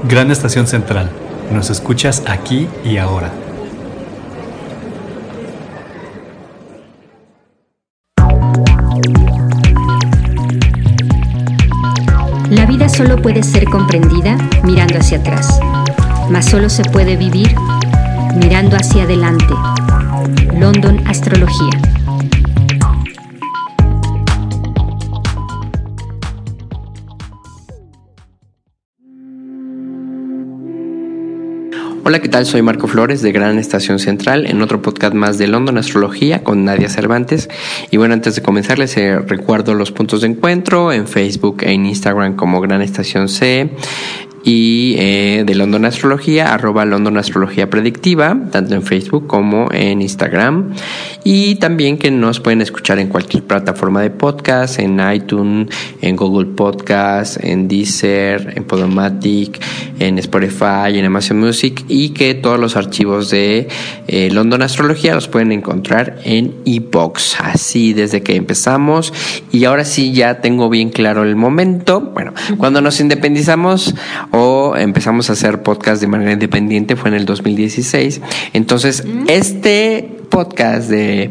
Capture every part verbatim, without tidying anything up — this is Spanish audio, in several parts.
Gran Estación Central. Nos escuchas aquí y ahora. La vida solo puede ser comprendida mirando hacia atrás, mas solo se puede vivir mirando hacia adelante. London Astrología. Hola, ¿qué tal? Soy Marco Flores de Gran Estación Central en otro podcast más de London Astrología con Nadia Cervantes. Y bueno, antes de comenzar les eh, recuerdo los puntos de encuentro en Facebook e en Instagram como Gran Estación C y eh, de London Astrología, arroba London Astrología Predictiva, tanto en Facebook como en Instagram. Y también que nos pueden escuchar en cualquier plataforma de podcast, en iTunes, en Google Podcast, en Deezer, en Podomatic, en Spotify, en Amazon Music, y que todos los archivos de eh, London Astrología los pueden encontrar en iVoox. Así desde que empezamos, y ahora sí ya tengo bien claro el momento. Bueno, cuando nos independizamos o empezamos a hacer podcast de manera independiente fue en el dos mil dieciséis. Entonces, ¿Mm? este podcast de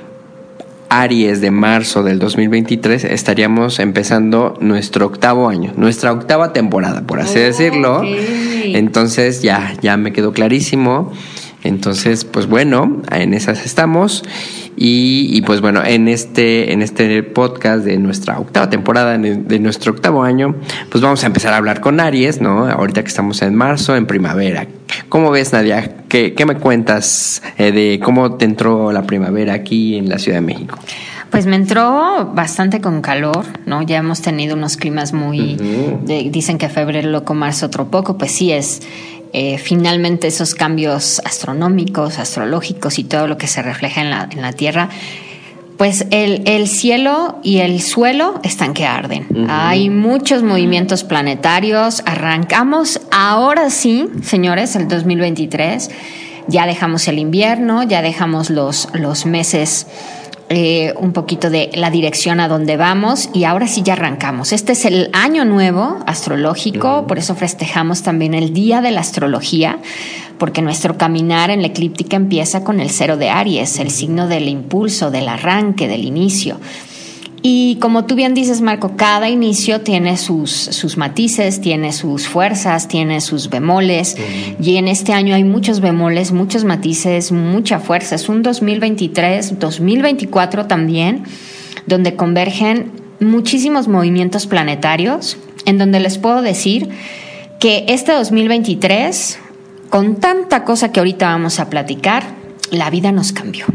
Aries de marzo del dos mil veintitrés estaríamos empezando nuestro octavo año, nuestra octava temporada, por así oh, decirlo. Okay. Entonces ya, ya me quedó clarísimo. Entonces, pues bueno, en esas estamos. Y, y pues bueno, en este, en este podcast de nuestra octava temporada, de nuestro octavo año, pues vamos a empezar a hablar con Aries, ¿no? Ahorita que estamos en marzo, en primavera. ¿Cómo ves, Nadia? ¿Qué, qué me cuentas eh, de cómo te entró la primavera aquí en la Ciudad de México? Pues me entró bastante con calor, ¿no? Ya hemos tenido unos climas muy... Uh-huh. de, dicen que febrero loco, marzo otro poco, pues sí es... Eh, finalmente esos cambios astronómicos, astrológicos y todo lo que se refleja en la, en la Tierra, pues el, el cielo y el suelo están que arden. Uh-huh. Hay muchos movimientos planetarios. Arrancamos ahora sí, señores, el dos mil veintitrés. Ya dejamos el invierno, ya dejamos los, los meses... Eh, un poquito de la dirección a donde vamos, y ahora sí ya arrancamos. Este es el año nuevo astrológico, uh-huh. Por eso festejamos también el Día de la Astrología, porque nuestro caminar en la eclíptica empieza con el cero de Aries, el signo del impulso, del arranque, del inicio. Y como tú bien dices, Marco, cada inicio tiene sus, sus matices, tiene sus fuerzas, tiene sus bemoles. Uh-huh. Y en este año hay muchos bemoles, muchos matices, mucha fuerza. Es un dos mil veintitrés, dos mil veinticuatro también, donde convergen muchísimos movimientos planetarios, en donde les puedo decir que este dos mil veintitrés, con tanta cosa que ahorita vamos a platicar, la vida nos cambió.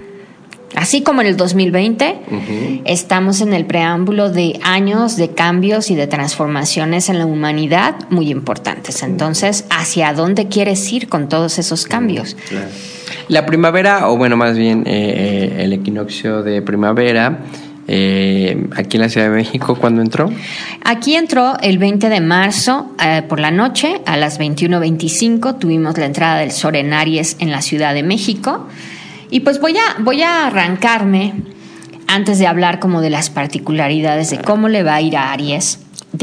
Así como en el dos mil veinte, uh-huh. estamos en el preámbulo de años de cambios y de transformaciones en la humanidad muy importantes. Entonces, ¿hacia dónde quieres ir con todos esos cambios? Uh-huh. Claro. La primavera, o bueno, más bien eh, el equinoccio de primavera, eh, aquí en la Ciudad de México, ¿cuándo entró? Aquí entró el veinte de marzo eh, por la noche, a las veintiuno veinticinco, tuvimos la entrada del Sol en Aries en la Ciudad de México. Y pues voy a, voy a arrancarme, antes de hablar como de las particularidades de cómo le va a ir a Aries,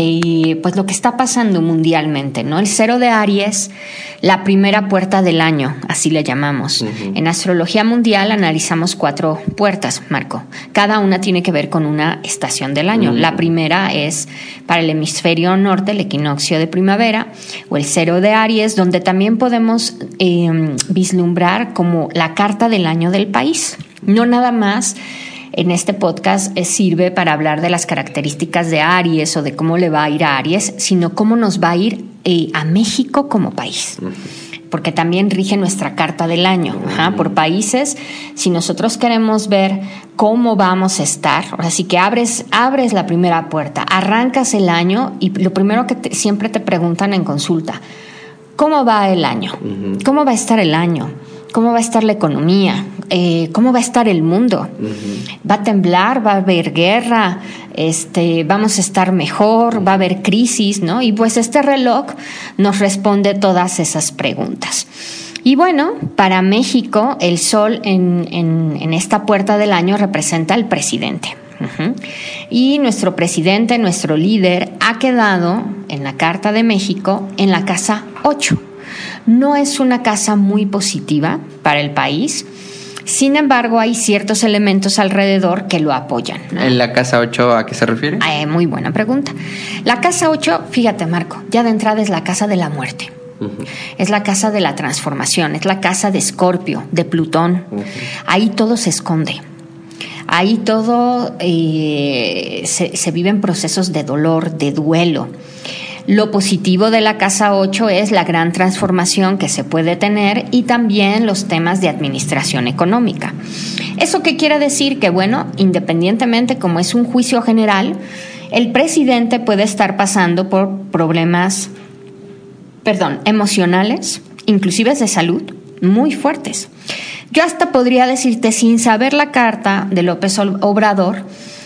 de pues lo que está pasando mundialmente, ¿no? El cero de Aries, la primera puerta del año, así le llamamos. Uh-huh. En astrología mundial analizamos cuatro puertas, Marco. Cada una tiene que ver con una estación del año. Uh-huh. La primera es para el hemisferio norte, el equinoccio de primavera, o el cero de Aries, donde también podemos eh, vislumbrar como la carta del año del país. No nada más en este podcast sirve para hablar de las características de Aries o de cómo le va a ir a Aries, sino cómo nos va a ir eh, a México como país. Porque también rige nuestra carta del año, ajá, por países. Si nosotros queremos ver cómo vamos a estar, ahora sí que abres, abres la primera puerta, arrancas el año y lo primero que te, siempre te preguntan en consulta, ¿cómo va el año? ¿Cómo va a estar el año? ¿Cómo va a estar la economía? Eh, ¿Cómo va a estar el mundo? Uh-huh. ¿Va a temblar? ¿Va a haber guerra? Este, ¿Vamos a estar mejor? ¿Va a haber crisis? ¿No? Y pues este reloj nos responde todas esas preguntas. Y bueno, para México, el sol en, en, en esta puerta del año representa al presidente. Uh-huh. Y nuestro presidente, nuestro líder, ha quedado en la Carta de México en la casa ocho. No es una casa muy positiva para el país. Sin embargo, hay ciertos elementos alrededor que lo apoyan, ¿no? ¿En la casa ocho a qué se refiere? Eh, muy buena pregunta. La casa ocho, fíjate, Marco, ya de entrada es la casa de la muerte. Uh-huh. Es la casa de la transformación, es la casa de Escorpio, de Plutón. Uh-huh. Ahí todo se esconde. Ahí todo eh, se, se viven procesos de dolor, de duelo. Lo positivo de la casa ocho es la gran transformación que se puede tener y también los temas de administración económica. ¿Eso qué quiere decir? Que, bueno, independientemente, como es un juicio general, el presidente puede estar pasando por problemas, perdón, emocionales, inclusive de salud, muy fuertes. Yo hasta podría decirte, sin saber la carta de López Obrador,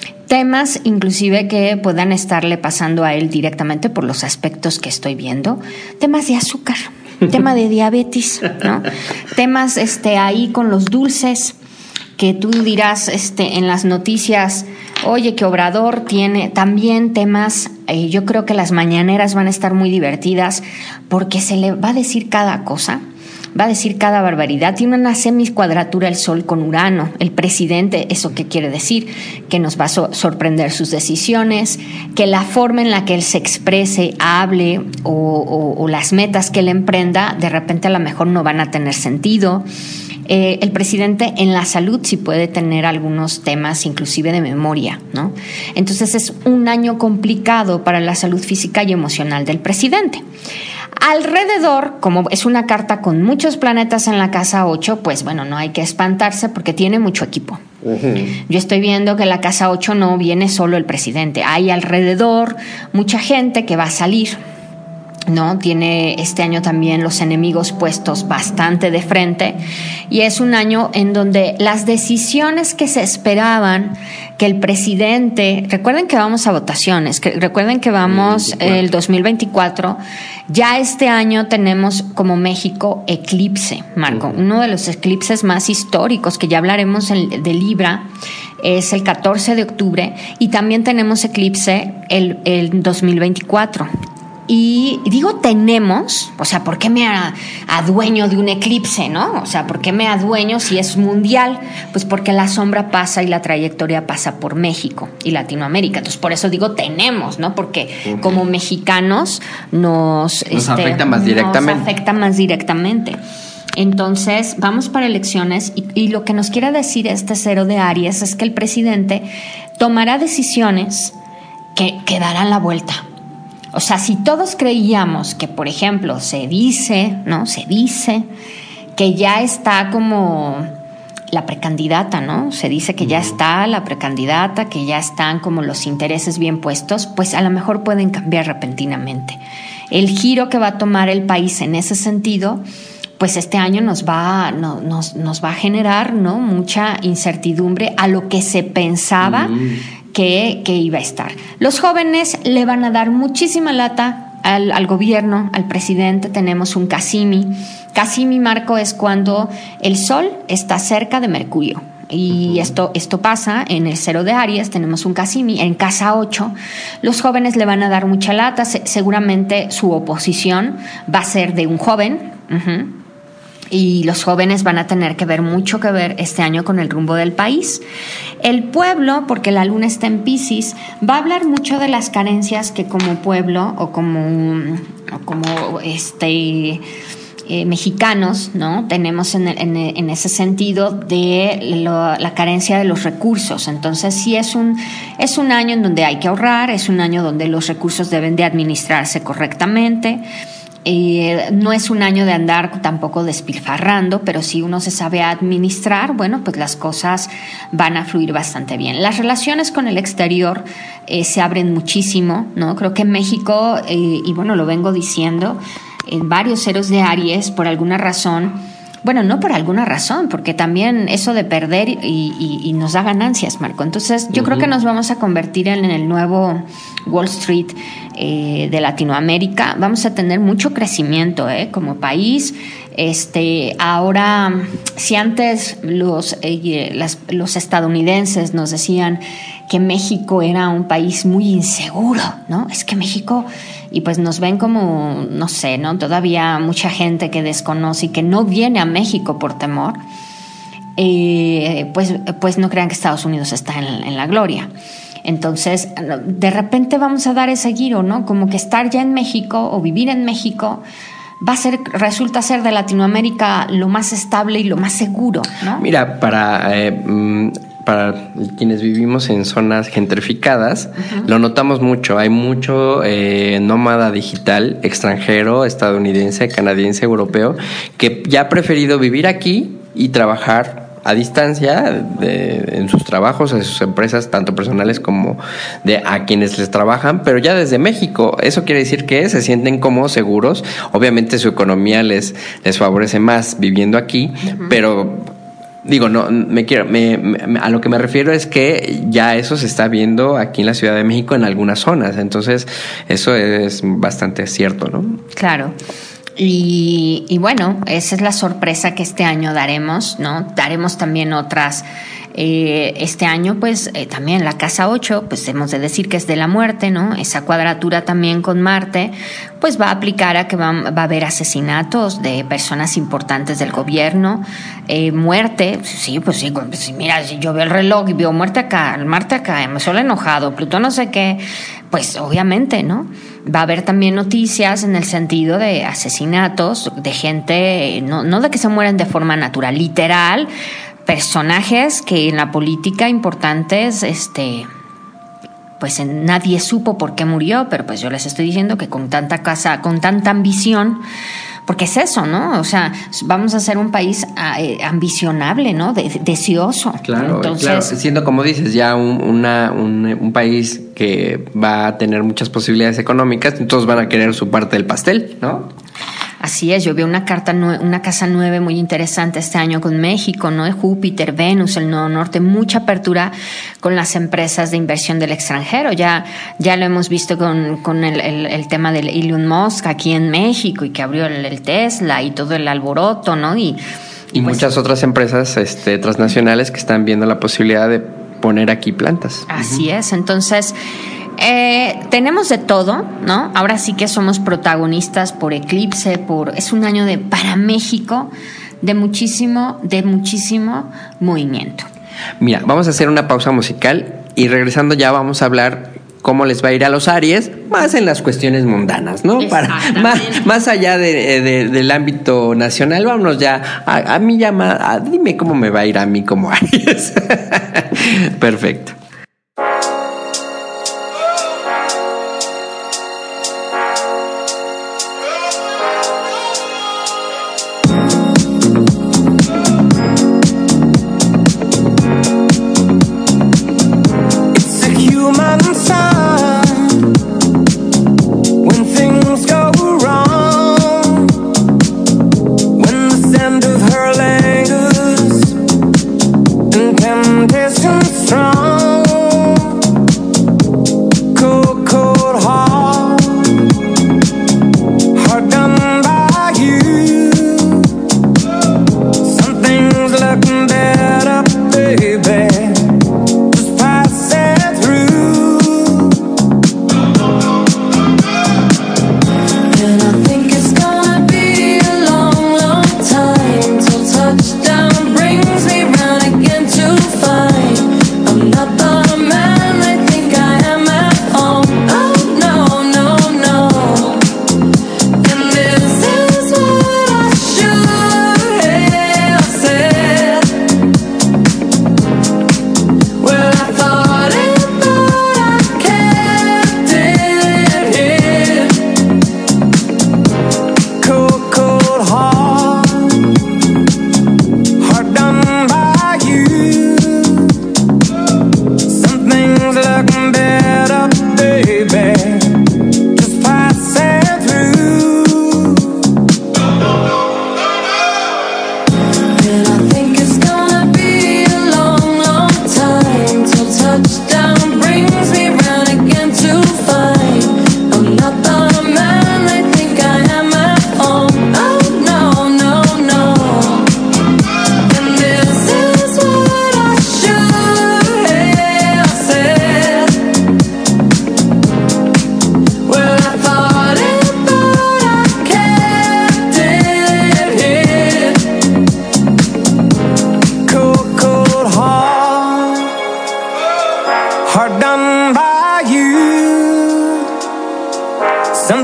temas inclusive que puedan estarle pasando a él directamente por los aspectos que estoy viendo, temas de azúcar, tema de diabetes, ¿no? Temas este, ahí con los dulces, que tú dirás este, en las noticias, oye, que Obrador tiene también temas, eh, yo creo que las mañaneras van a estar muy divertidas porque se le va a decir cada cosa. Va a decir cada barbaridad. Tiene una semicuadratura el Sol con Urano. El presidente, ¿eso qué quiere decir? Que nos va a so- sorprender sus decisiones, que la forma en la que él se exprese, hable o, o, o las metas que él emprenda, de repente a lo mejor no van a tener sentido. Eh, el presidente en la salud sí puede tener algunos temas inclusive de memoria, ¿no? Entonces es un año complicado para la salud física y emocional del presidente. Alrededor, como es una carta con muchos planetas en la casa ocho, pues bueno, no hay que espantarse porque tiene mucho equipo. Uh-huh. Yo estoy viendo que la casa ocho no viene solo el presidente, hay alrededor mucha gente que va a salir, ¿no? Tiene este año también los enemigos puestos bastante de frente y es un año en donde las decisiones que se esperaban que el presidente, recuerden que vamos a votaciones, que recuerden que vamos el dos mil veinticuatro, ya este año tenemos como México eclipse, Marco, uh-huh. Uno de los eclipses más históricos que ya hablaremos en, de Libra, es el catorce de octubre y también tenemos eclipse el, el dos mil veinticuatro. Y digo tenemos, o sea, ¿por qué me adueño de un eclipse, no? O sea, ¿por qué me adueño si es mundial? Pues porque la sombra pasa y la trayectoria pasa por México y Latinoamérica. Entonces, por eso digo tenemos, ¿no? Porque okay. Como mexicanos nos... Nos este, afecta más directamente. Nos afecta más directamente. Entonces, vamos para elecciones y, y lo que nos quiere decir este cero de Aries es que el presidente tomará decisiones que, que darán la vuelta. O sea, si todos creíamos que, por ejemplo, se dice, ¿no? Se dice que ya está como la precandidata, ¿no? Se dice que ya está la precandidata, que ya están como los intereses bien puestos, pues a lo mejor pueden cambiar repentinamente. El giro que va a tomar el país en ese sentido, pues este año nos va, no, nos, nos va a generar, ¿no? Mucha incertidumbre a lo que se pensaba mm. Que, que iba a estar. Los jóvenes le van a dar muchísima lata al, al gobierno, al presidente. Tenemos un Casimi. Casimi, Marco, es cuando el Sol está cerca de Mercurio. Y uh-huh. esto, esto pasa en el cero de Aries, tenemos un Casimi. En casa ocho, los jóvenes le van a dar mucha lata. Se, seguramente su oposición va a ser de un joven. Uh-huh. Y los jóvenes van a tener que ver mucho que ver este año con el rumbo del país. El pueblo, porque la luna está en Piscis, va a hablar mucho de las carencias que como pueblo o como, o como este, eh, mexicanos, ¿no? Tenemos en, en, en ese sentido de lo, la carencia de los recursos. Entonces sí es un, es un año en donde hay que ahorrar, es un año donde los recursos deben de administrarse correctamente. Eh, no es un año de andar tampoco despilfarrando, pero si uno se sabe administrar, bueno, pues las cosas van a fluir bastante bien. Las relaciones con el exterior eh, se abren muchísimo, ¿no? Creo que en México, eh, y bueno, lo vengo diciendo, en varios ceros de Aries, por alguna razón, bueno, no por alguna razón, porque también eso de perder y, y, y nos da ganancias, Marco. Entonces, yo uh-huh. creo que nos vamos a convertir en el nuevo Wall Street eh, de Latinoamérica. Vamos a tener mucho crecimiento eh, como país. Este, ahora, si antes los, eh, las, los estadounidenses nos decían que México era un país muy inseguro, ¿no? Es que México, y pues nos ven como, no sé, ¿no? Todavía mucha gente que desconoce y que no viene a México por temor, eh, pues, pues no crean que Estados Unidos está en, en la gloria. Entonces, de repente vamos a dar ese giro, ¿no? Como que estar ya en México o vivir en México va a ser, resulta ser de Latinoamérica lo más estable y lo más seguro, ¿no? Mira, para, eh, para quienes vivimos en zonas gentrificadas, uh-huh. lo notamos mucho. Hay mucho eh, nómada digital extranjero, estadounidense, canadiense, europeo, que ya ha preferido vivir aquí y trabajar a distancia de, en sus trabajos, en sus empresas, tanto personales como de a quienes les trabajan, pero ya desde México. Eso quiere decir que se sienten cómodos, seguros. Obviamente su economía les, les favorece más viviendo aquí, uh-huh. pero digo, no me quiero, me, me, a lo que me refiero es que ya eso se está viendo aquí en la Ciudad de México en algunas zonas. Entonces, eso es bastante cierto, ¿no? Claro. Y, y bueno, esa es la sorpresa que este año daremos, ¿no? Daremos también otras. Eh, este año, pues, eh, también la casa ocho, pues hemos de decir que es de la muerte, ¿no? Esa cuadratura también con Marte, pues va a aplicar a que va, va a haber asesinatos de personas importantes del gobierno, eh, muerte, sí, pues sí, pues, mira, si yo veo el reloj y veo muerte acá, Marte acá, me suelo enojado, Plutón no sé qué, pues obviamente, ¿no? Va a haber también noticias en el sentido de asesinatos de gente, no, no de que se mueren de forma natural, literal, personajes que en la política importantes, este, pues nadie supo por qué murió, pero pues yo les estoy diciendo que con tanta casa, con tanta ambición, porque es eso, ¿no? O sea, vamos a ser un país eh, ambicionable, ¿no? De, deseoso. Claro, entonces, claro, siendo como dices, ya un, una, un, un país que va a tener muchas posibilidades económicas, todos van a querer su parte del pastel, ¿no? Así es, yo vi una carta, una casa nueve muy interesante este año con México, ¿no? De Júpiter, Venus, el Nodo Norte, mucha apertura con las empresas de inversión del extranjero. Ya, ya lo hemos visto con, con el, el, el tema del Elon Musk aquí en México y que abrió el, el Tesla y todo el alboroto, ¿no? Y, y, y pues, muchas otras empresas este, transnacionales que están viendo la posibilidad de poner aquí plantas. Así uh-huh. es, entonces... Eh, tenemos de todo, ¿no? Ahora sí que somos protagonistas por eclipse, por es un año de para México de muchísimo, de muchísimo movimiento. Mira, vamos a hacer una pausa musical y regresando ya vamos a hablar cómo les va a ir a los Aries, más en las cuestiones mundanas, ¿no? Para más, más allá de, de, del ámbito nacional, vámonos ya a, a mí llama, a, dime cómo me va a ir a mí como Aries. Perfecto. Strong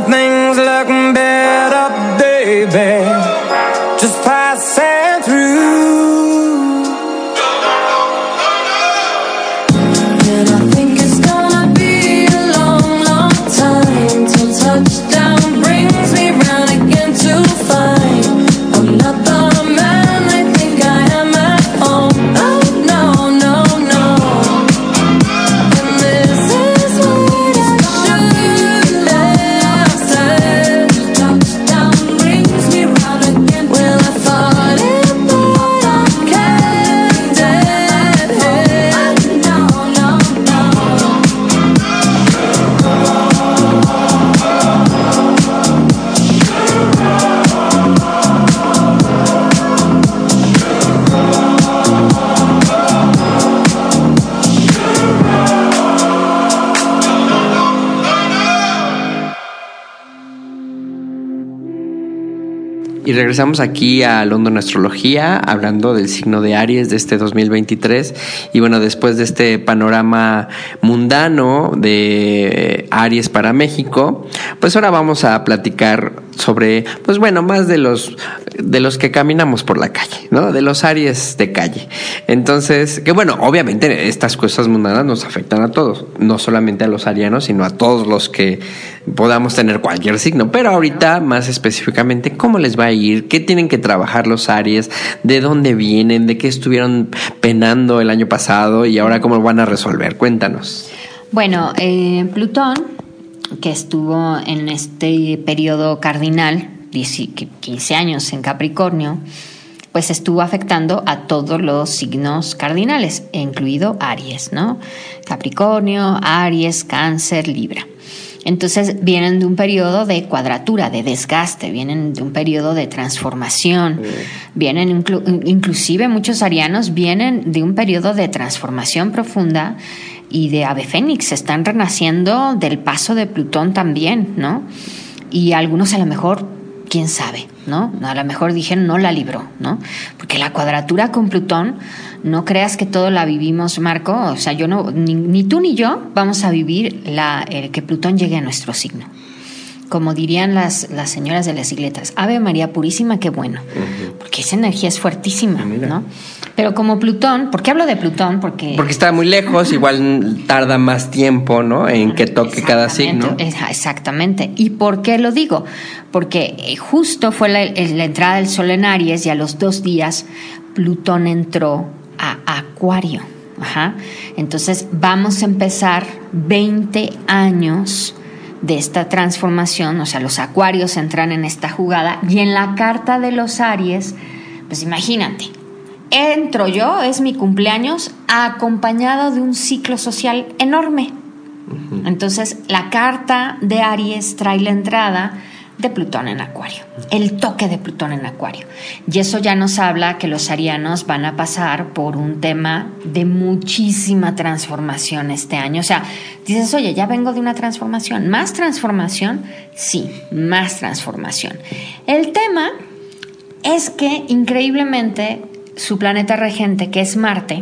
things look better, baby. Just passing through. And I think it's gonna be a long, long time till touchdown brings me round again to find I'm not the man I think I am at home. Oh no, no, no. And this is what I should have said. Touchdown brings me round again. Well, I thought it, but I can't dead head. No, no, no. Y regresamos aquí a London Astrología, hablando del signo de Aries de este dos mil veintitrés. Y bueno, después de este panorama mundano de Aries para México, pues ahora vamos a platicar sobre, pues bueno, más de los de los que caminamos por la calle, ¿no? De los Aries de calle. Entonces, que bueno, obviamente estas cosas mundanas nos afectan a todos, no solamente a los arianos, sino a todos los que podamos tener cualquier signo. Pero ahorita, más específicamente, ¿cómo les va a ir? ¿Qué tienen que trabajar los Aries? ¿De dónde vienen? ¿De qué estuvieron penando el año pasado? Y ahora, ¿cómo lo van a resolver? Cuéntanos. Bueno, eh, Plutón, que estuvo en este periodo cardinal, quince años en Capricornio, pues estuvo afectando a todos los signos cardinales, incluido Aries, ¿no? Capricornio, Aries, Cáncer, Libra. Entonces vienen de un periodo de cuadratura, de desgaste, vienen de un periodo de transformación, vienen inclu- inclusive muchos arianos vienen de un periodo de transformación profunda y de ave fénix, están renaciendo del paso de Plutón también, ¿no? Y algunos a lo mejor, quién sabe, ¿no? A lo mejor dijeron no la libró, ¿no? Porque la cuadratura con Plutón, no creas que todo la vivimos, Marco. O sea, yo no, ni, ni tú ni yo vamos a vivir la, el que Plutón llegue a nuestro signo. Como dirían las, las señoras de las iglesias, Ave María Purísima, qué bueno, uh-huh. Porque esa energía es fuertísima, Mira. ¿no? Pero como Plutón, ¿por qué hablo de Plutón? Porque Porque está muy lejos, igual tarda más tiempo, ¿no? En que toque cada signo. Exactamente. ¿Y por qué lo digo? Porque justo fue la, la entrada del Sol en Aries y a los dos días Plutón entró a Acuario. Ajá. Entonces vamos a empezar veinte años de esta transformación, o sea, los acuarios entran en esta jugada y en la carta de los Aries, pues imagínate, entro yo, es mi cumpleaños, acompañado de un ciclo social enorme. Uh-huh. Entonces, la carta de Aries trae la entrada de Plutón en Acuario, el toque de Plutón en Acuario. Y eso ya nos habla que los arianos van a pasar por un tema de muchísima transformación este año. O sea, dices, oye, ya vengo de una transformación. ¿Más transformación? Sí, más transformación. El tema es que, increíblemente, su planeta regente, que es Marte,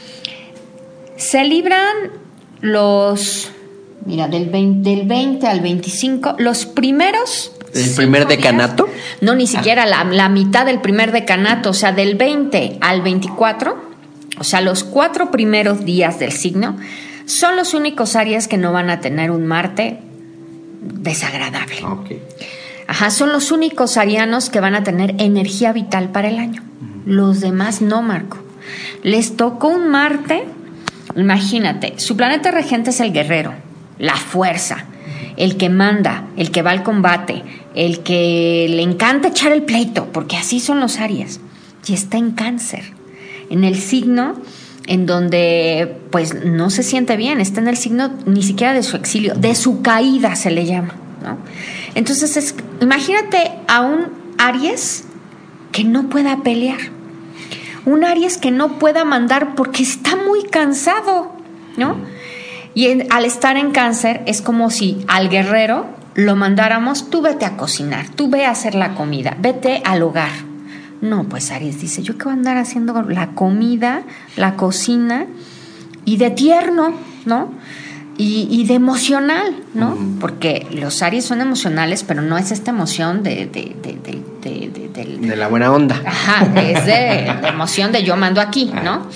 se libran los... Mira, del veinte, del veinte al veinticinco, los primeros... ¿El primer decanato? Días, no, ni siquiera ah. la, la mitad del primer decanato, o sea, del veinte al veinticuatro, o sea, los cuatro primeros días del signo, son los únicos Aries que no van a tener un Marte desagradable. Okay. Ajá, son los únicos arianos que van a tener energía vital para el año. Uh-huh. Los demás no, Marco. Les tocó un Marte, imagínate, su planeta regente es el guerrero, la fuerza, el que manda, el que va al combate, el que le encanta echar el pleito, porque así son los Aries, y está en Cáncer, en el signo en donde pues no se siente bien, está en el signo ni siquiera de su exilio, de su caída se le llama, ¿no? Entonces es, imagínate a un Aries que no pueda pelear, un Aries que no pueda mandar porque está muy cansado, ¿no? Y en, al estar en Cáncer es como si al guerrero lo mandáramos, tú vete a cocinar, tú ve a hacer la comida, vete al hogar. No, pues Aries dice, yo qué voy a andar haciendo la comida, la cocina, y de tierno, ¿no? y, y de emocional, ¿no? Uh-huh. Porque los Aries son emocionales, pero no es esta emoción de... de, de, de, de, de, de, de la buena onda. Ajá, es de, de emoción de yo mando aquí, ¿no?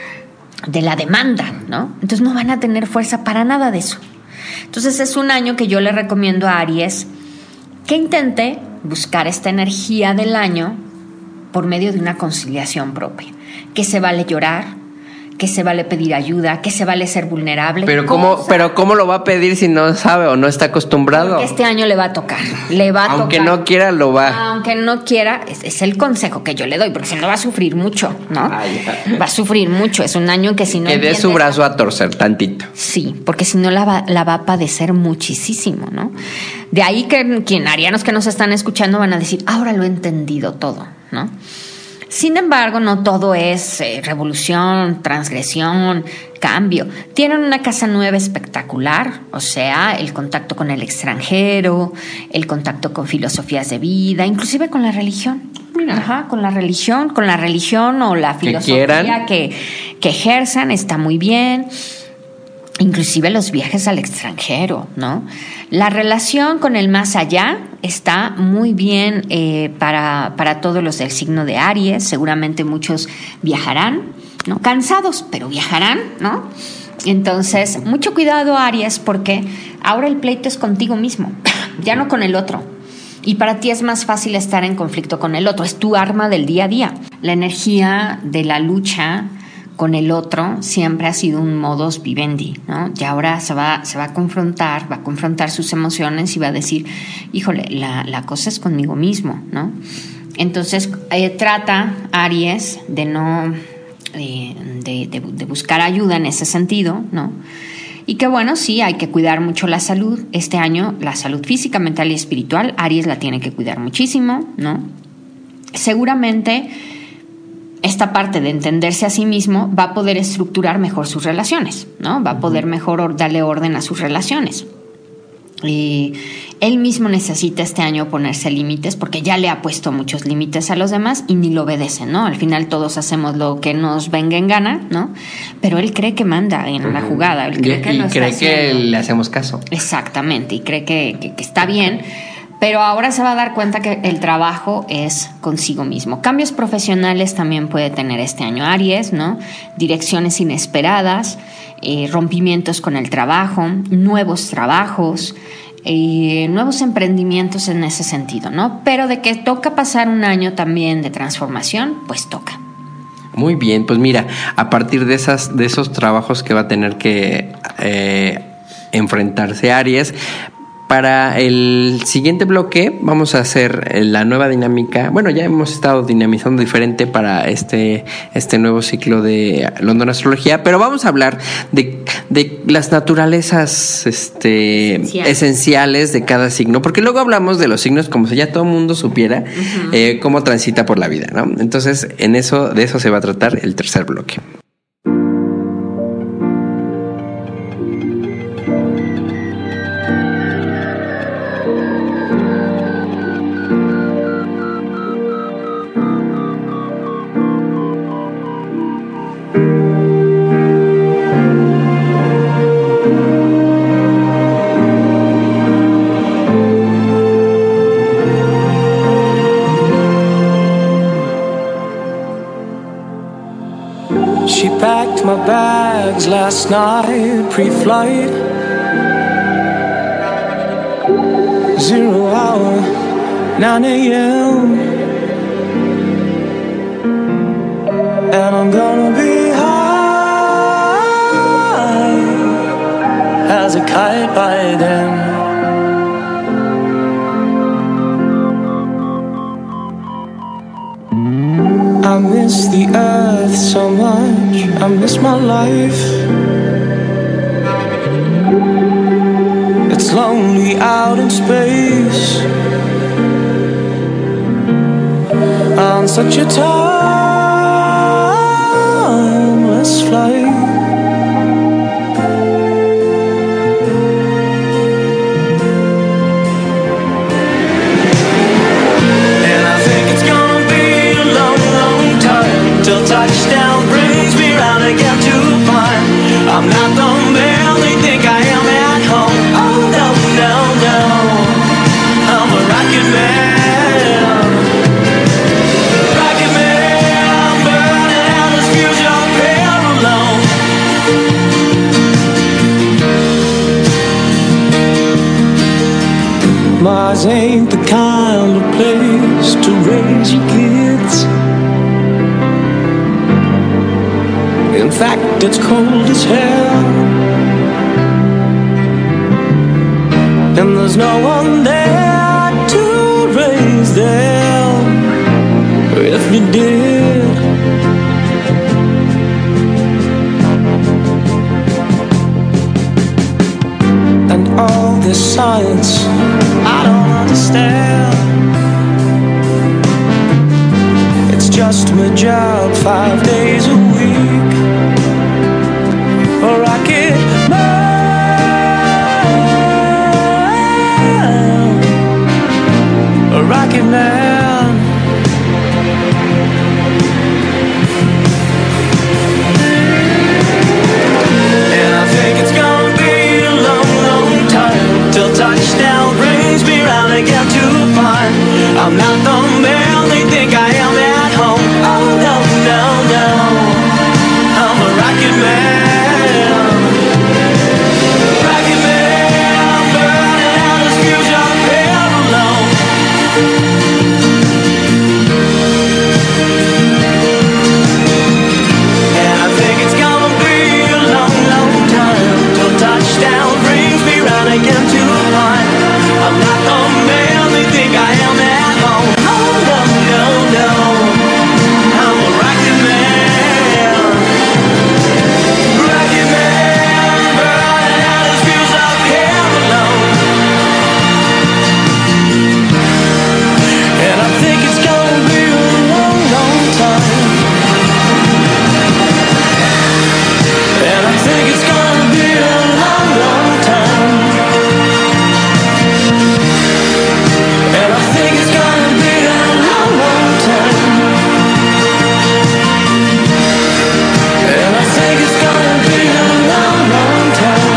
De la demanda, ¿no? Entonces no van a tener fuerza para nada de eso. Entonces es un año que yo le recomiendo a Aries que intente buscar esta energía del año por medio de una conciliación propia. Que se vale llorar, que se vale pedir ayuda, que se vale ser vulnerable. Pero cómo, pero cómo lo va a pedir si no sabe o no está acostumbrado. Porque este año le va a tocar, le va a Aunque tocar. no quiera lo va. Aunque no quiera, es, es el consejo que yo le doy, porque si no va a sufrir mucho, ¿no? Ay, va a sufrir mucho. Es un año en que si no que dé su brazo a torcer tantito. Sí, porque si no la va, la va a padecer muchísimo, ¿no? De ahí que quien arianos que nos están escuchando van a decir, ahora lo he entendido todo, ¿no? Sin embargo, no todo es eh, revolución, transgresión, cambio. Tienen una casa nueva espectacular, o sea, el contacto con el extranjero, el contacto con filosofías de vida, inclusive con la religión. Mira. Ajá, con la religión, con la religión o la filosofía que, que, que ejerzan, está muy bien. Inclusive los viajes al extranjero, ¿no? La relación con el más allá está muy bien eh, para, para todos los del signo de Aries. Seguramente muchos viajarán, ¿no? Cansados, pero viajarán, ¿no? Entonces, mucho cuidado, Aries, porque ahora el pleito es contigo mismo, ya no con el otro. Y para ti es más fácil estar en conflicto con el otro. Es tu arma del día a día. La energía de la lucha con el otro siempre ha sido un modus vivendi, ¿no? Y ahora se va, se va a confrontar, va a confrontar sus emociones y va a decir, híjole, la, la cosa es conmigo mismo, ¿no? Entonces eh, trata, Aries, de no, eh, de, de, de buscar ayuda en ese sentido, ¿no? Y que bueno, sí, hay que cuidar mucho la salud. Este año, la salud física, mental y espiritual, Aries la tiene que cuidar muchísimo, ¿no? Seguramente esta parte de entenderse a sí mismo va a poder estructurar mejor sus relaciones, ¿no? Va a poder mejor darle orden a sus relaciones. Y él mismo necesita este año ponerse límites porque ya le ha puesto muchos límites a los demás y ni lo obedecen, ¿no? Al final todos hacemos lo que nos venga en gana, ¿no? Pero él cree que manda en uh-huh. la jugada. Él cree y que, y lo cree está que haciendo. le hacemos caso. Exactamente, y cree que, que, que está bien. Pero ahora se va a dar cuenta que el trabajo es consigo mismo. Cambios profesionales también puede tener este año Aries, ¿no? Direcciones inesperadas, eh, rompimientos con el trabajo, nuevos trabajos, eh, nuevos emprendimientos en ese sentido, ¿no? Pero de que toca pasar un año también de transformación, pues toca. Muy bien, pues mira, a partir de esas, de esos trabajos que va a tener que eh, enfrentarse Aries, para el siguiente bloque vamos a hacer la nueva dinámica. Bueno, ya hemos estado dinamizando diferente para este, este nuevo ciclo de London Astrología, pero vamos a hablar de, de las naturalezas este, Esencial. esenciales de cada signo, porque luego hablamos de los signos como si ya todo el mundo supiera uh-huh. eh, cómo transita por la vida, ¿no? Entonces, en eso, de eso se va a tratar el tercer bloque. She packed my bags last night, pre-flight. Zero hour, nine a.m. And I'm gonna be high as a kite by then. I miss the earth so much, I miss my life. It's lonely out in space on such a timeless flight. Touchdown brings me round again to find I'm not the man they think I am. Mars ain't the kind of place to raise your kids. In fact, it's cold as hell, and there's no one there to raise them if you did. And all this science I don't understand. It's just my job five days a week. A rocket man, a rocket man. And I think it's gonna be a long, long time till touchdown brings me round again to find I'm not the man they think I am at home. Oh no, no, no, I'm a rocket man. Rocket man, burning out his fuse up here alone. And I think it's gonna be a long, long time till touchdown brings me round again to find I'm not the man they think I am at home. Oh no, no, no, I'm a rocket man. Rocket man, burning out his fuse up here alone. And I think it's gonna be a long, long time. And I think it's gonna be a long, long time. And I think it's gonna be a long, long time. And I think it's gonna be a long, long time.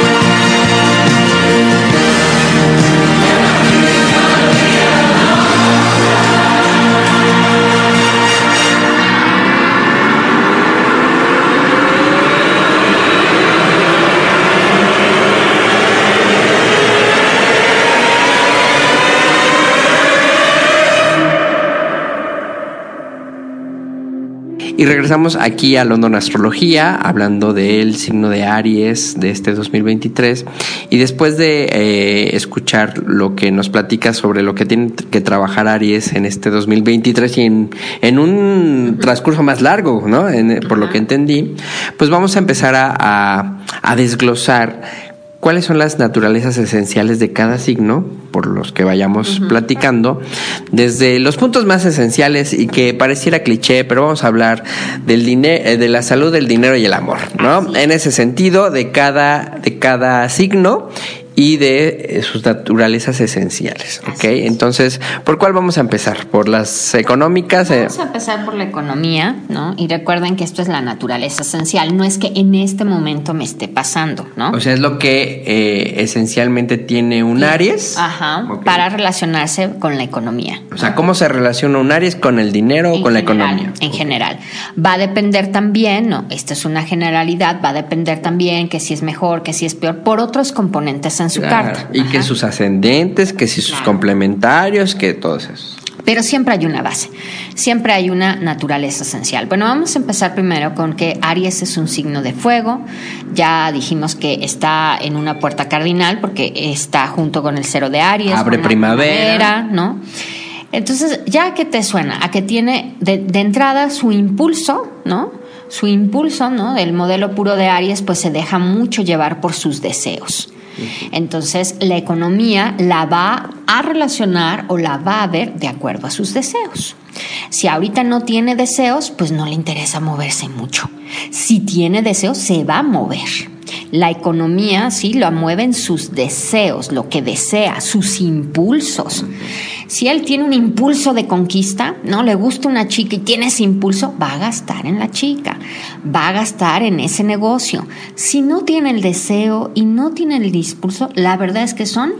Y regresamos aquí a London Astrología, hablando del signo de Aries de este dos mil veintitrés. Y después de eh, escuchar lo que nos platica sobre lo que tiene que trabajar Aries en este dos mil veintitrés y en, en un transcurso más largo, ¿no? En, por lo que entendí, pues vamos a empezar a, a, a desglosar cuáles son las naturalezas esenciales de cada signo, por los que vayamos uh-huh. platicando, desde los puntos más esenciales y que pareciera cliché, pero vamos a hablar del dinero, de la salud, del dinero y el amor, ¿no? En ese sentido, de cada, de cada signo y de sus naturalezas esenciales, ¿ok? Entonces, ¿por cuál vamos a empezar? ¿Por las económicas? Vamos a empezar por la economía, ¿no? Y recuerden que esto es la naturaleza esencial, no es que en este momento me esté pasando, ¿no? O sea, es lo que eh, esencialmente tiene un Aries. Ajá, okay. Para relacionarse con la economía. O sea, ¿cómo se relaciona un Aries con el dinero o con general, la economía? En general. Va a depender también, ¿no? Esta es una generalidad, va a depender también que si es mejor, que si es peor, por otros componentes en su claro, carta. Y Ajá. que sus ascendentes, que si sus claro. complementarios, que todos esos. Pero siempre hay una base, siempre hay una naturaleza esencial. Bueno, vamos a empezar primero con que Aries es un signo de fuego. Ya dijimos que está en una puerta cardinal porque está junto con el cero de Aries. Abre primavera. primavera, ¿no? Entonces, ¿ya qué te suena? A que tiene de, de entrada su impulso, ¿no? Su impulso, ¿no? Del modelo puro de Aries, pues se deja mucho llevar por sus deseos. Entonces, la economía la va a relacionar o la va a ver de acuerdo a sus deseos. Si ahorita no tiene deseos, pues no le interesa moverse mucho. Si tiene deseos, se va a mover. La economía, sí, lo mueven sus deseos, lo que desea, sus impulsos. Si él tiene un impulso de conquista, ¿no? Le gusta una chica y tiene ese impulso, va a gastar en la chica, va a gastar en ese negocio. Si no tiene el deseo y no tiene el impulso, la verdad es que son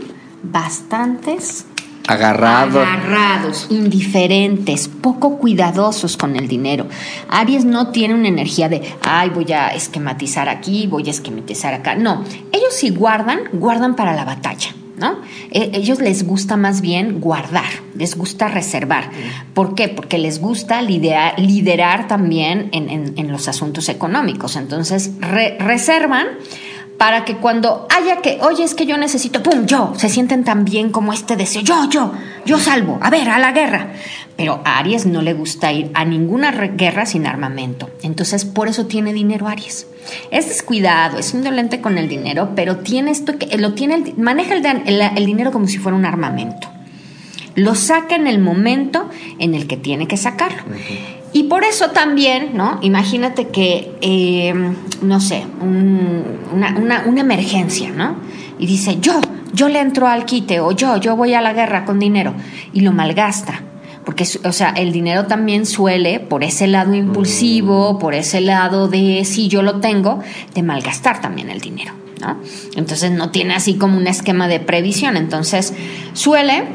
bastantes agarrados, agarrados, indiferentes, poco cuidadosos con el dinero. Aries no tiene una energía de, ay, voy a esquematizar aquí, voy a esquematizar acá. No, ellos sí guardan, guardan para la batalla, ¿no? Eh, ellos les gusta más bien guardar, les gusta reservar. ¿Por qué? Porque les gusta liderar, liderar también en, en, en los asuntos económicos. Entonces, re, reservan para que cuando haya que, oye, es que yo necesito, ¡pum!, yo, se sienten tan bien como este deseo, yo, yo, yo salvo, a ver, a la guerra. Pero a Aries no le gusta ir a ninguna guerra sin armamento. Entonces, por eso tiene dinero Aries. Es descuidado, es indolente con el dinero, pero tiene esto que lo tiene, el, maneja el, el, el dinero como si fuera un armamento. Lo saca en el momento en el que tiene que sacarlo. Uh-huh. Y por eso también, ¿no? Imagínate que, eh, no sé, un, una, una, una emergencia, ¿no? Y dice, yo, yo le entro al quite, o yo, yo voy a la guerra con dinero, y lo malgasta. Porque, o sea, el dinero también suele, por ese lado impulsivo, por ese lado de si yo lo tengo, de malgastar también el dinero, ¿no? Entonces no tiene así como un esquema de previsión. Entonces suele,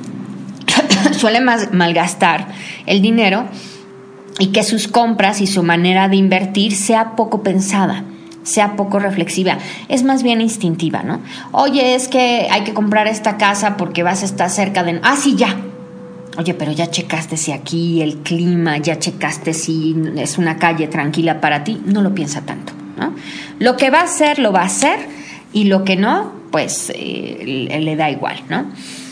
suele más, malgastar el dinero y que sus compras y su manera de invertir sea poco pensada, sea poco reflexiva, es más bien instintiva, ¿no? Oye, es que hay que comprar esta casa porque vas a estar cerca de... Ah, sí, ya. Oye, pero ya checaste si aquí el clima, ya checaste si es una calle tranquila para ti. No lo piensa tanto, ¿no? Lo que va a hacer, lo va a hacer, y lo que no, pues eh, le, le da igual, ¿no?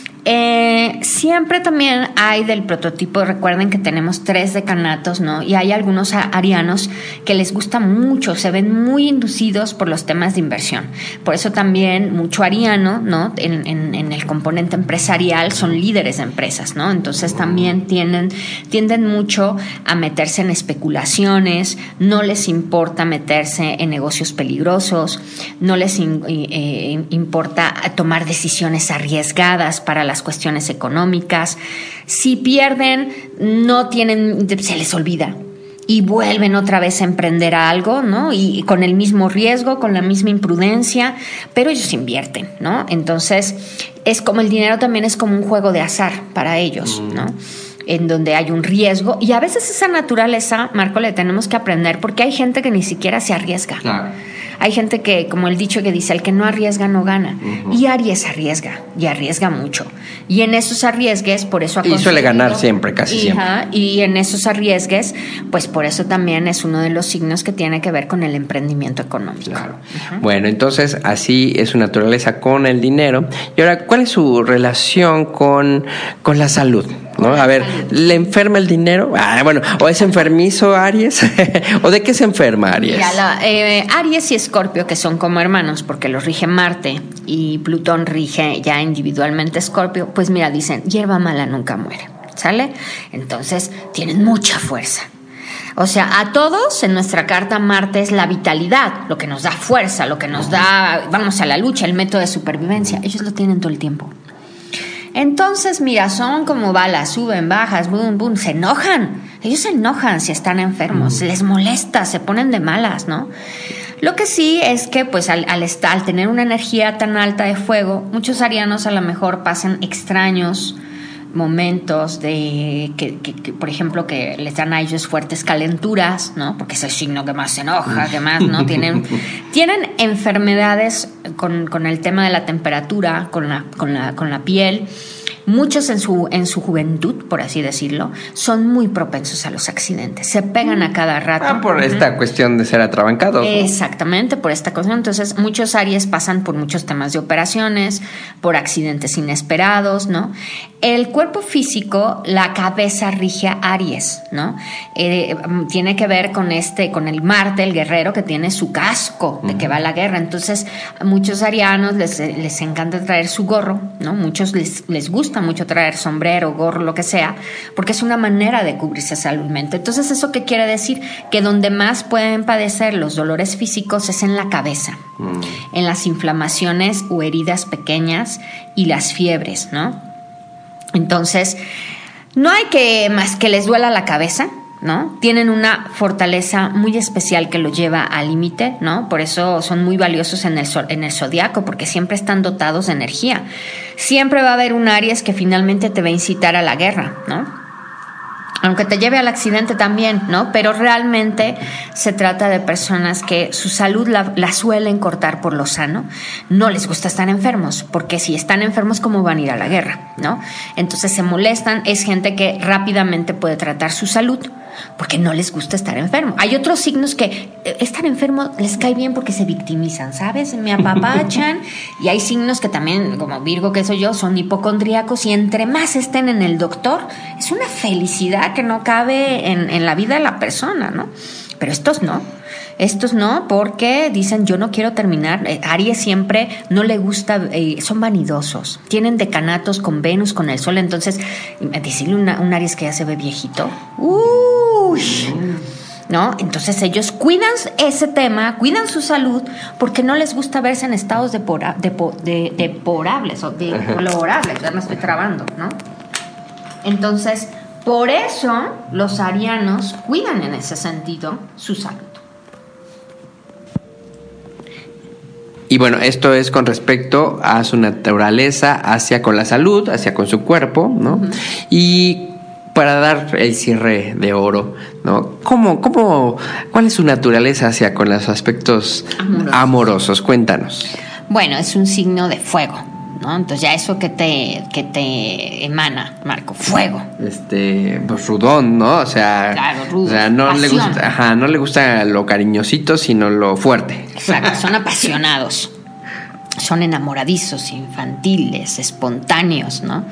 Eh, siempre también hay del prototipo, recuerden que tenemos tres decanatos, ¿no? Y hay algunos arianos que les gusta mucho, se ven muy inducidos por los temas de inversión. Por eso también mucho ariano, ¿no? En, en, en el componente empresarial son líderes de empresas, ¿no? Entonces también tienden, tienden mucho a meterse en especulaciones, no les importa meterse en negocios peligrosos, no les in, eh, importa tomar decisiones arriesgadas para la las cuestiones económicas. Si pierden, no tienen, se les olvida y vuelven otra vez a emprender a algo, ¿no? Y con el mismo riesgo, con la misma imprudencia, pero ellos invierten, ¿no? Entonces, es como el dinero también es como un juego de azar para ellos, ¿no? En donde hay un riesgo, y a veces esa naturaleza, Marco, le tenemos que aprender, porque hay gente que ni siquiera se arriesga. Claro. Hay gente que, como el dicho que dice, el que no arriesga no gana. Uh-huh. Y Aries arriesga, y arriesga mucho. Y en esos arriesgues, por eso ha Y suele ganar siempre, casi siempre. Hija, y en esos arriesgues, pues por eso también es uno de los signos que tiene que ver con el emprendimiento económico. Claro. Uh-huh. Bueno, entonces así es su naturaleza con el dinero. Y ahora, ¿cuál es su relación con, con la salud? ¿No? A ver, ¿le enferma el dinero? Ah, bueno, ¿o es enfermizo Aries? ¿O de qué se enferma Aries? Mira, la, eh, Aries y Escorpio, que son como hermanos, porque los rige Marte y Plutón rige ya individualmente Escorpio, pues mira, dicen, hierba mala nunca muere, ¿sale? Entonces, tienen mucha fuerza. O sea, a todos en nuestra carta Marte es la vitalidad, lo que nos da fuerza, lo que nos da, vamos a la lucha, el método de supervivencia. Ellos lo tienen todo el tiempo. Entonces, mira, son como balas, suben, bajas, boom, boom, se enojan. Ellos se enojan si están enfermos, mm. les molesta, se ponen de malas, ¿no? Lo que sí es que, pues, al, al, estar, al tener una energía tan alta de fuego, muchos arianos a lo mejor pasan extraños momentos de que, que, que, por ejemplo, que les dan a ellos fuertes calenturas, ¿no? Porque es el signo que más se enoja, que más, ¿no? Tienen, tienen enfermedades con, con el tema de la temperatura, con la, con la, con la piel. Muchos en su, en su juventud, por así decirlo, son muy propensos a los accidentes. Se pegan a cada rato. Ah, por esta uh-huh. cuestión de ser atrabancados, ¿no? Exactamente, por esta cuestión. Entonces, muchos Aries pasan por muchos temas de operaciones, por accidentes inesperados, ¿no? El cuerpo físico, la cabeza rige a Aries, ¿no? Eh, tiene que ver con este, con el Marte, el guerrero, que tiene su casco de uh-huh. que va a la guerra. Entonces, a muchos arianos les, les encanta traer su gorro, ¿no? Muchos les, les gusta mucho traer sombrero, gorro, lo que sea, porque es una manera de cubrirse saludmente. Entonces, ¿eso qué quiere decir? Que donde más pueden padecer los dolores físicos es en la cabeza, mm. en las inflamaciones o heridas pequeñas y las fiebres, ¿no? Entonces, no hay que más que les duela la cabeza, ¿no? Tienen una fortaleza muy especial que los lleva al límite, ¿no? Por eso son muy valiosos en el, en el zodiaco, porque siempre están dotados de energía. Siempre va a haber un Aries que finalmente te va a incitar a la guerra, ¿no? aunque te lleve al accidente también, ¿no? Pero realmente se trata de personas que su salud la, la suelen cortar por lo sano. No les gusta estar enfermos, porque si están enfermos, ¿cómo van a ir a la guerra, no? Entonces se molestan. Es gente que rápidamente puede tratar su salud porque no les gusta estar enfermo. Hay otros signos que eh, estar enfermo les cae bien porque se victimizan, ¿sabes? Me apapachan. Y hay signos que también, como Virgo, que soy yo, son hipocondríacos, y entre más estén en el doctor, es una felicidad que no cabe en, en la vida de la persona, ¿no? Pero estos no. Estos no, porque dicen yo no quiero terminar. eh, Aries siempre no le gusta, eh, son vanidosos, tienen decanatos con Venus, con el Sol. Entonces decirle una, un Aries que ya se ve viejito, uy, ¿no? Entonces ellos cuidan ese tema, cuidan su salud, porque no les gusta verse en estados depora, depo, de, deplorables o deplorables. Ya me estoy trabando, ¿no? Entonces por eso los arianos cuidan en ese sentido su salud. Y bueno, esto es con respecto a su naturaleza, hacia con la salud, hacia con su cuerpo, ¿no? Uh-huh. Y para dar el cierre de oro, ¿no? ¿Cómo, cómo, cuál es su naturaleza hacia con los aspectos amorosos? amorosos? Cuéntanos. Bueno, es un signo de fuego, ¿no? Entonces ya eso que te, que te emana, Marco, fuego. Este, pues rudón, ¿no? O sea, claro, rudo, o sea, no pasión. le gusta, ajá, no le gusta lo cariñosito, sino lo fuerte. Exacto, son apasionados, son enamoradizos, infantiles, espontáneos, ¿no?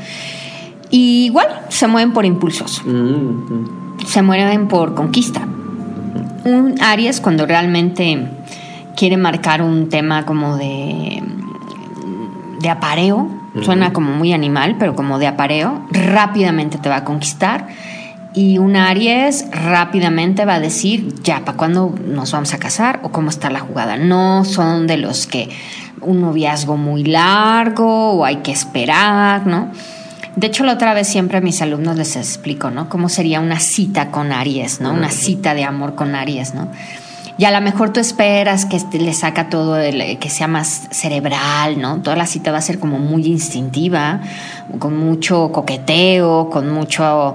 Y igual se mueven por impulsos, mm-hmm. se mueven por conquista. Un Aries, cuando realmente quiere marcar un tema como de de apareo, suena como muy animal, pero como de apareo, rápidamente te va a conquistar. Y un Aries rápidamente va a decir, ya, ¿para cuándo nos vamos a casar? ¿O cómo está la jugada? No son de los que un noviazgo muy largo o hay que esperar, ¿no? De hecho, la otra vez siempre a mis alumnos les explico, ¿no? Cómo sería una cita con Aries, ¿no? Una cita de amor con Aries, ¿no? Y a lo mejor tú esperas que este le saca todo, el, que sea más cerebral, ¿no? Toda la cita va a ser como muy instintiva, con mucho coqueteo, con mucho...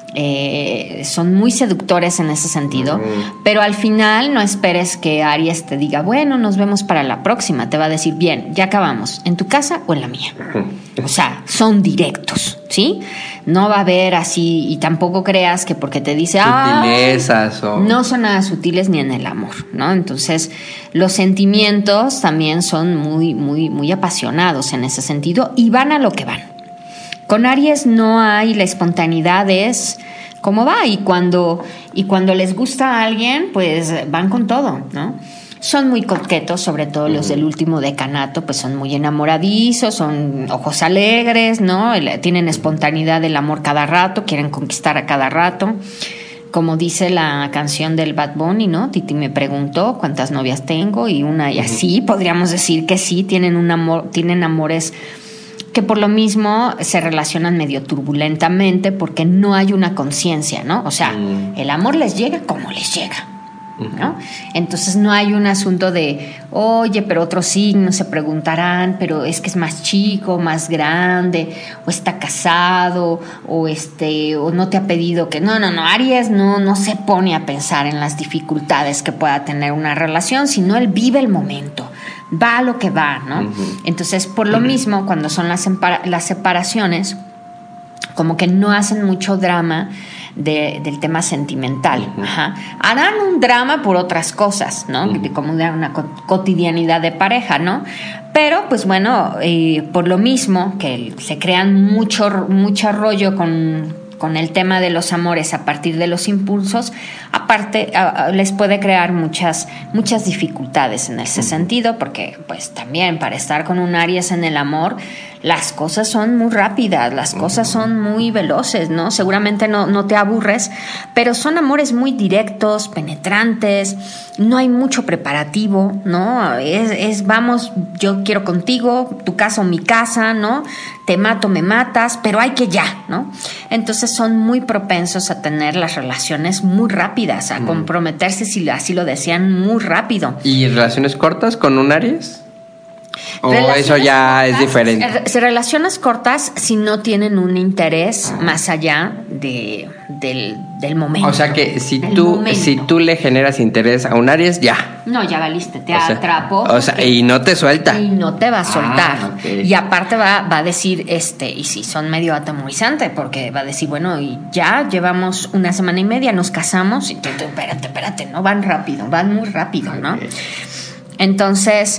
Eh, son muy seductores en ese sentido, uh-huh. pero al final no esperes que Aries te diga, bueno, nos vemos para la próxima. Te va a decir, bien, ya acabamos, ¿en tu casa o en la mía? Uh-huh. O sea, son directos, ¿sí? No va a haber así, y tampoco creas que porque te dice, sutilezas o... no son nada sutiles ni en el amor, ¿no? Entonces, los sentimientos también son muy, muy, muy apasionados en ese sentido y van a lo que van. Con Aries no hay, la espontaneidad es como va, y cuando, y cuando les gusta a alguien, pues van con todo, ¿no? Son muy coquetos, sobre todo los del último decanato, pues son muy enamoradizos, son ojos alegres, ¿no? Tienen espontaneidad del amor cada rato, quieren conquistar a cada rato. Como dice la canción del Bad Bunny, ¿no? Titi me preguntó cuántas novias tengo y una, y así podríamos decir que sí, tienen un amor, tienen amores que por lo mismo se relacionan medio turbulentamente porque no hay una conciencia, ¿no? O sea, mm. el amor les llega como les llega, ¿no? Entonces no hay un asunto de, oye, pero otros signos se preguntarán, pero es que es más chico, más grande, o está casado, o este, o no te ha pedido que... No, no, no, Aries no, no se pone a pensar en las dificultades que pueda tener una relación, sino él vive el momento. Va a lo que va, ¿no? Uh-huh. Entonces, por lo uh-huh. mismo, cuando son las, empara- las separaciones, como que no hacen mucho drama de, del tema sentimental. Uh-huh. Ajá. Harán un drama por otras cosas, ¿no? Uh-huh. Como de una co- cotidianidad de pareja, ¿no? Pero, pues bueno, eh, por lo mismo que se crean mucho, mucho rollo con... con el tema de los amores a partir de los impulsos, aparte a, a, les puede crear muchas muchas dificultades en ese sentido, porque pues también para estar con un Aries en el amor, las cosas son muy rápidas, las cosas son muy veloces, ¿no? Seguramente no, no te aburres, pero son amores muy directos, penetrantes, no hay mucho preparativo, ¿no? Es, es vamos, yo quiero contigo, tu casa o mi casa, ¿no? Te mato, me matas, pero hay que ya, ¿no? Entonces son muy propensos a tener las relaciones muy rápidas, a comprometerse, si así lo desean, muy rápido. ¿Y relaciones cortas con un Aries? O Relaciones eso ya es cortas, diferente. eh, se- Relaciones cortas si no tienen un interés más allá de, del, del momento. O sea que si Del tú momento. si tú le generas interés a un Aries, ya. No, ya valiste, te O sea, atrapó. o sea, porque- y no te suelta. Y no te va a soltar. Ah, ok. Y aparte va, va a decir, este, y si son medio atemorizante, porque va a decir, bueno, y ya llevamos una semana y media, nos casamos, y tú, tú, espérate, espérate, no van rápido, van muy rápido, ¿no? Ok. Entonces,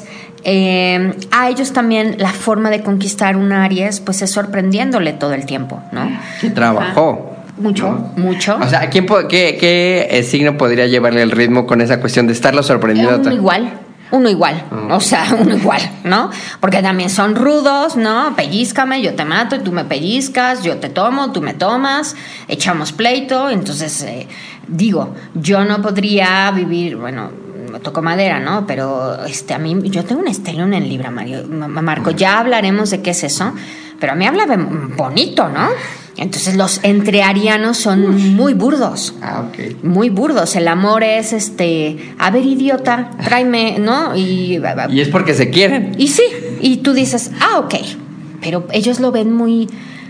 eh, a ellos también la forma de conquistar un Aries, pues es sorprendiéndole todo el tiempo, ¿no? Que trabajó. Mucho, mucho. O sea, ¿quién po- qué, qué eh, signo podría llevarle el ritmo con esa cuestión de estarlo sorprendiendo? Uno tan- igual, uno igual, o sea, uno igual, ¿no? Porque también son rudos, ¿no? Pellízcame, yo te mato, y tú me pellizcas, yo te tomo, tú me tomas, echamos pleito, entonces, eh, digo, yo no podría vivir, bueno, me tocó madera, ¿no? Pero este, a mí, yo tengo un estelión en Libra, Mario, Ma- Marco, ya hablaremos de qué es eso, pero a mí habla de bonito, ¿no? Entonces los entrearianos son muy burdos. Ah, ok. Muy burdos. El amor es este, a ver, idiota, tráeme, ¿no? Y, Y es porque se quieren. y sí, y tú dices, ah, ok. Pero ellos lo ven muy,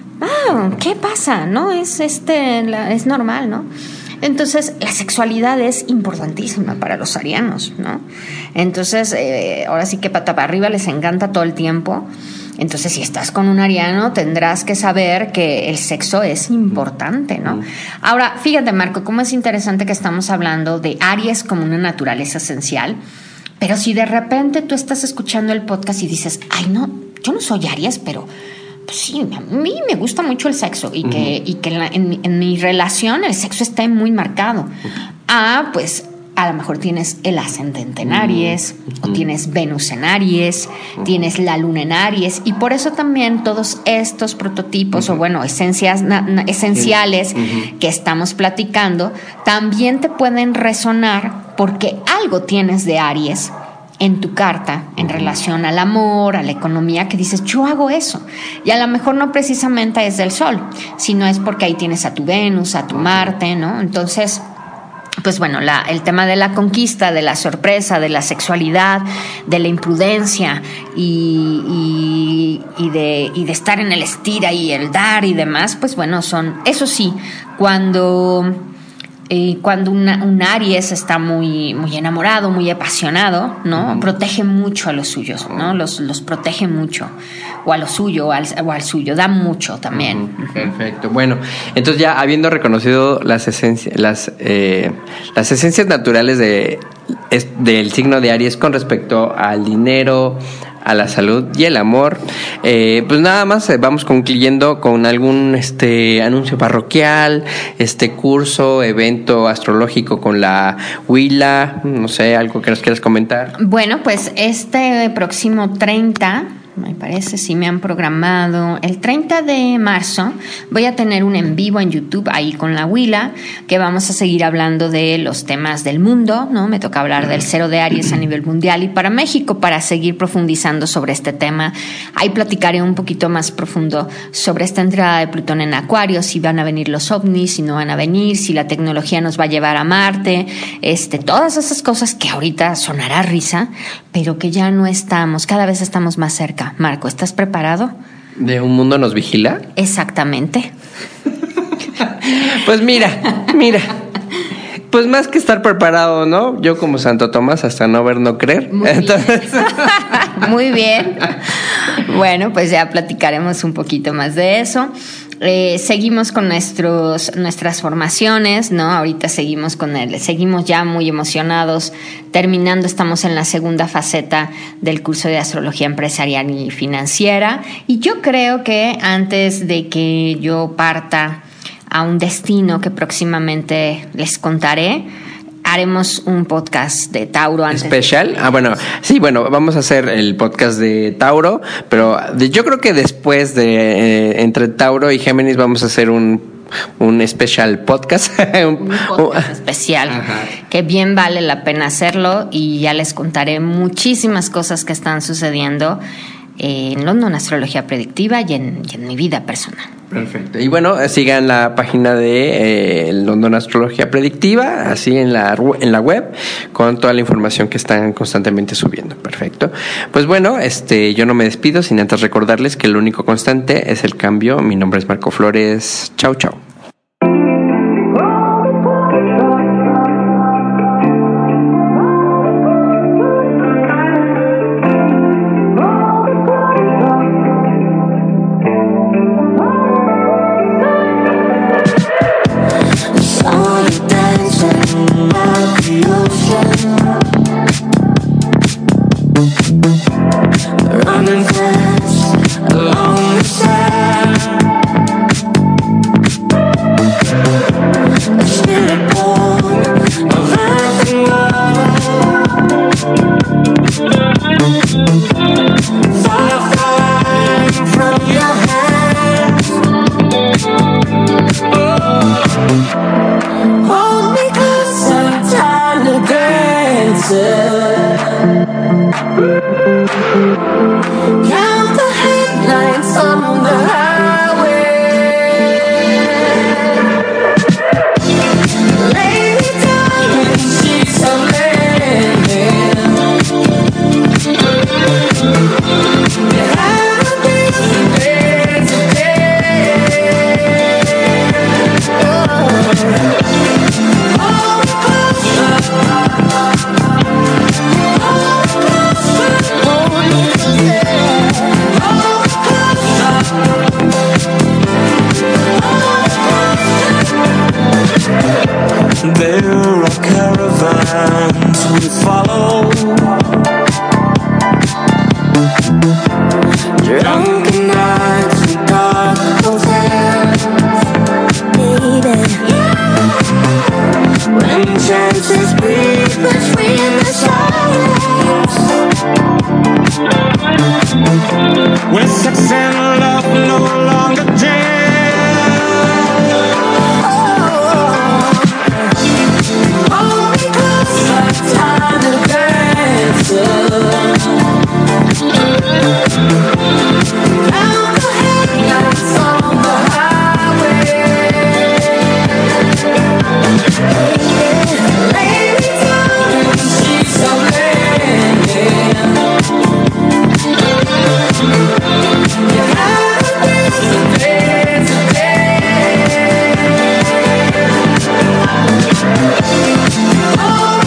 ah, ¿qué pasa? ¿No? Es este, la- es normal, ¿no? Entonces, la sexualidad es importantísima para los arianos, ¿no? Entonces, eh, ahora sí que pata para arriba les encanta todo el tiempo. Entonces, si estás con un ariano, tendrás que saber que el sexo es importante, ¿no? Ahora, fíjate, Marco, cómo es interesante que estamos hablando de Aries como una naturaleza esencial, pero si de repente tú estás escuchando el podcast y dices, ay, no, yo no soy Aries, pero pues sí, a mí me gusta mucho el sexo y que, y que en, la- en mi- en mi relación el sexo esté muy marcado. Ah, pues a lo mejor tienes el ascendente en Aries, o tienes Venus en Aries, tienes la luna en Aries, y por eso también todos estos prototipos, o bueno, esencias na- na- esenciales que estamos platicando, también te pueden resonar porque algo tienes de Aries en tu carta en relación al amor, a la economía, que dices, yo hago eso. Y a lo mejor no precisamente es del Sol, sino es porque ahí tienes a tu Venus, a tu Marte, ¿no? Entonces, pues bueno, la, el tema de la conquista, de la sorpresa, de la sexualidad, de la imprudencia y, y, y de, y de estar en el estira y el dar y demás, pues bueno, son, eso sí, cuando... Eh, cuando una, un Aries está muy, muy enamorado, muy apasionado, ¿no? Uh-huh. Protege mucho a los suyos, ¿no? Los, los protege mucho. O a lo suyo, o al, o al suyo. Da mucho también. Uh-huh. Perfecto. Bueno, entonces ya habiendo reconocido las esencias, las, eh, las esencias naturales de, es, del signo de Aries con respecto al dinero, a la salud y el amor, eh, pues nada más eh, vamos concluyendo con algún este anuncio parroquial, este curso, evento astrológico con la Huila, no sé, algo que nos quieras comentar. Bueno, pues este próximo treinta, me parece, si me han programado, el treinta de marzo voy a tener un en vivo en YouTube ahí con la Huila, que vamos a seguir hablando de los temas del mundo, ¿no? Me toca hablar del cero de Aries a nivel mundial y para México, para seguir profundizando sobre este tema. Ahí platicaré un poquito más profundo sobre esta entrada de Plutón en Acuario, si van a venir los ovnis, si no van a venir, si la tecnología nos va a llevar a Marte, este, todas esas cosas que ahorita sonará risa, pero que ya no estamos, cada vez estamos más cerca. Marco, ¿estás preparado? ¿De un mundo nos vigila? Exactamente. Pues mira, mira. Pues más que estar preparado, ¿no? Yo como Santo Tomás, hasta no ver, no creer. Muy Entonces... bien. Muy bien. Bueno, pues ya platicaremos un poquito más de eso. Eh, seguimos con nuestros nuestras formaciones, ¿no? Ahorita seguimos con él, seguimos ya muy emocionados, terminando, estamos en la segunda faceta del curso de astrología empresarial y financiera, y yo creo que antes de que yo parta a un destino que próximamente les contaré, haremos un podcast de Tauro antes. ¿Especial? Ah, bueno, sí, bueno, vamos a hacer el podcast de Tauro, pero de, yo creo que después de eh, entre Tauro y Géminis vamos a hacer un, un especial podcast. un podcast especial, ajá, que bien vale la pena hacerlo y ya les contaré muchísimas cosas que están sucediendo en London Astrología Predictiva y en, y en mi vida personal. Perfecto. Y bueno, sigan la página de eh, London Astrología Predictiva, así en la, en la web, con toda la información que están constantemente subiendo. Perfecto. Pues bueno, este, yo no me despido sin antes recordarles que lo único constante es el cambio. Mi nombre es Marco Flores. Chau, chau. Running fast along the sand. A spirit born of earth and water. Fire flying from your hands. Oh, hold me closer, time to dance. Count the headlights on the highway. Lay me down in sheets of linen. You have a beautiful day today. Oh, hold closer. There are caravans we follow, drunken nights and dark hotels, baby. When chances breathe between the silence, when sex and love no longer jam. Time to dance. Down the headlights on the highway. Lay me down in sheets of linen. You have a beautiful day today. Oh,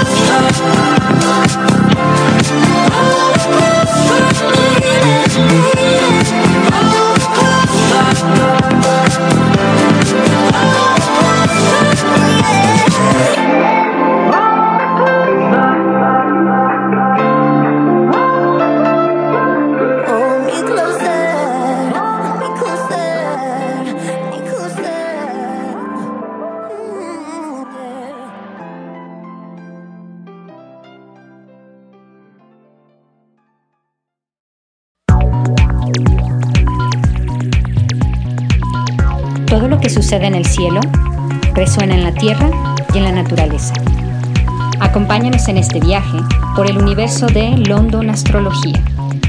Todo lo que sucede en el cielo resuena en la tierra y en la naturaleza. Acompáñanos en este viaje por el universo de London Astrología.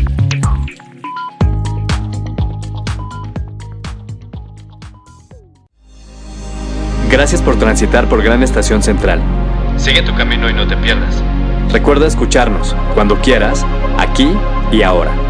Gracias por transitar por Gran Estación Central. Sigue tu camino y no te pierdas. Recuerda escucharnos cuando quieras, aquí y ahora.